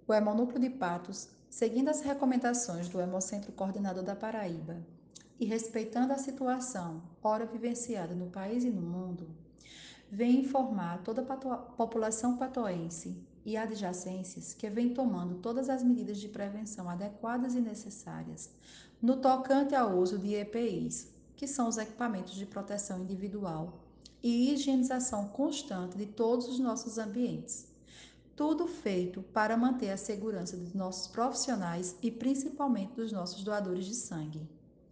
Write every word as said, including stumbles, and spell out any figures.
O Hemonúcleo de Patos, seguindo as recomendações do Hemocentro Coordenador da Paraíba e respeitando a situação ora vivenciada no país e no mundo, vem informar toda a pato- população patoense e adjacências que vem tomando todas as medidas de prevenção adequadas e necessárias no tocante ao uso de E P Is, que são os equipamentos de proteção individual, e higienização constante de todos os nossos ambientes. Tudo feito para manter a segurança dos nossos profissionais e principalmente dos nossos doadores de sangue.